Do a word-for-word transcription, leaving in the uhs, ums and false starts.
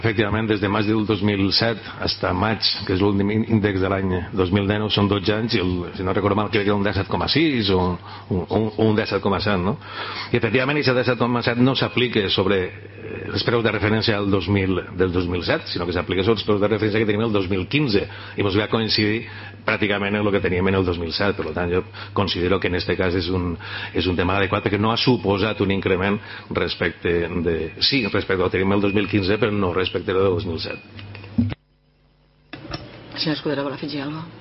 Efectivament, des de maig del dos mil set fins a maig, que és l'últim índex de l'any dos mil dinou, són dotze anys, i el, si no recordo mal, crec que era un disset coma sis o un, un, un disset coma set, no? I efectivament, aquest disset coma set no s'aplica sobre els preus de referència del dos mil, del dos mil set, sinó que s'aplica sobre els preus de referència que tenim el dos mil quinze, i ens va coincidir pràcticament en el que teníem en el dos mil set. Per tant, jo considero que en aquest cas és un, és un tema adequat, perquè no ha suposat un increment respecte de... Sí, respecte al que tenim el dos mil quinze, però no respecte al del dos mil set. Senyor Escudero, vol afegir alguna cosa?